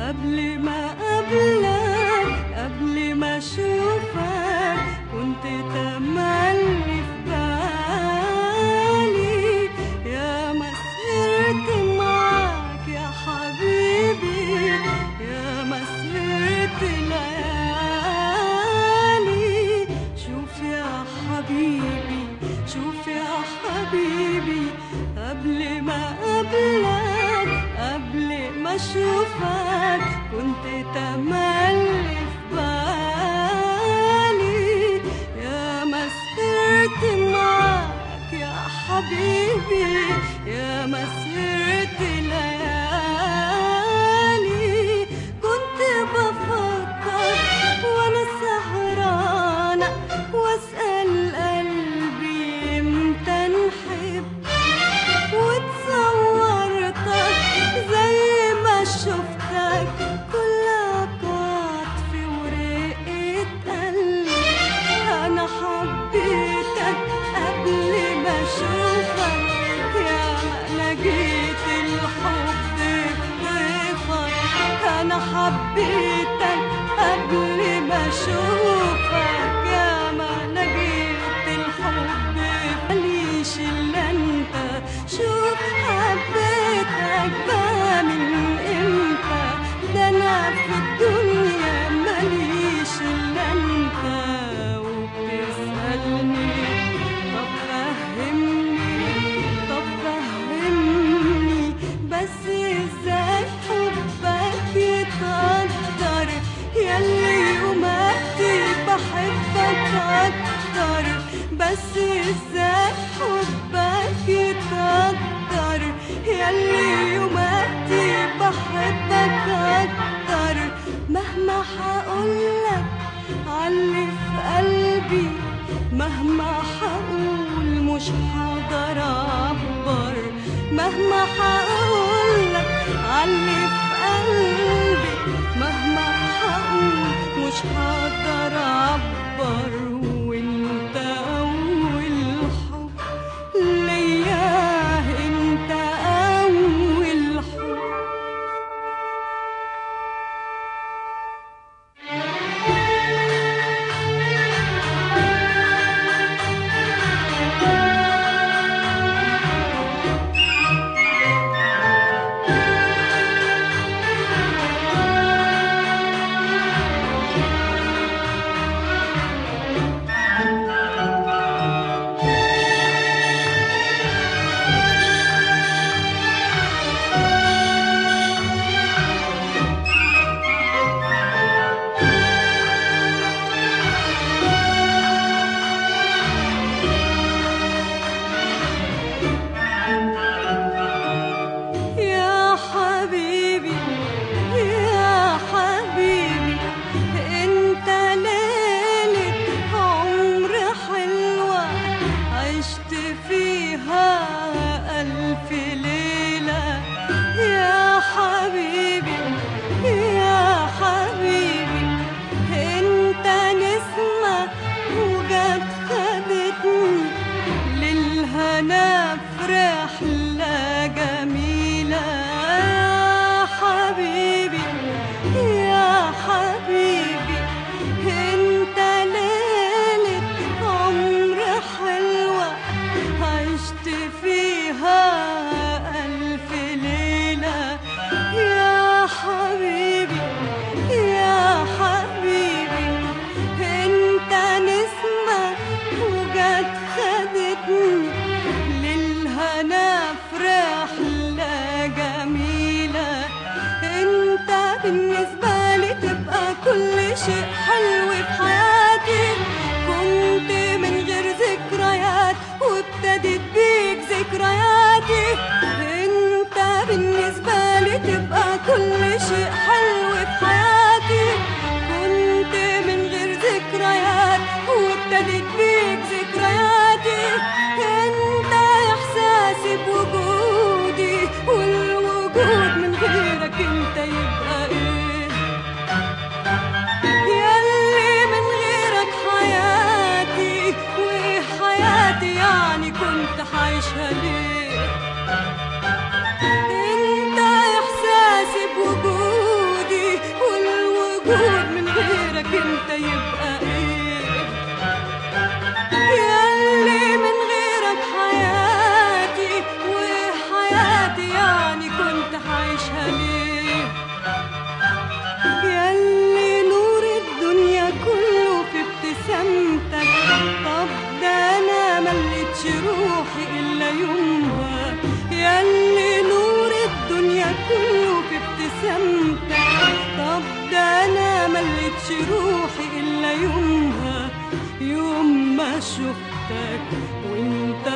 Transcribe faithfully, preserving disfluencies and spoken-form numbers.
قبل ما قبلك قبل ما اشوفك كنت تملي في بالي، يا ما سهرت معاك يا حبيبي، يا ما سهرت ليالي. شوف يا حبيبي شوف يا حبيبي، قبل ما قبلك قبل ما اشوفك كنت تملي في بالي، يا ما سهرت معاك يا حبيبي، يا ما سهرت ليالي. كنت بفكر وانا سهرانة واسأل قلبي امتى نحب، وتصورتك زي ما شفتك كلك عطف ورقة قلبي. أنا حبيتك قبل ما أشوفك، يا ما لقيت الحب في ضيفك. أنا حبيتك قبل ما أشوفك، يا ما لقيت الحب ماليش إلا أنت. شوف حبيتك بقى من إمتى، ده أنا في الدنيا ماليش إلا أنت. وبتسألني طب فهمني طب فهمني بس إزاي حبك يتقدر، ياللي يوماتي بحبك أكتر. بس إزاي حبك يتقدر، ياللي يوماتي بحبك أكتر. مهما حقولك عاللي في قلبي، مهما حقول مش هقدر أعبر. مهما حقولك عاللي في قلبي، مهما حقول مش هقدر أعبر. وانت أول حب ليا، انت أول حب. انت احساسي بوجودي حياتي يعني كنت هعيشها ليه؟ ياللي نور الدنيا كله في ابتسامتك، طب ده انا مليتش روحي الا يومها. ياللي نور الدنيا كله في ابتسامتك، طب ده انا مليتش روحي الا يومها. يوم ما شفتك وانت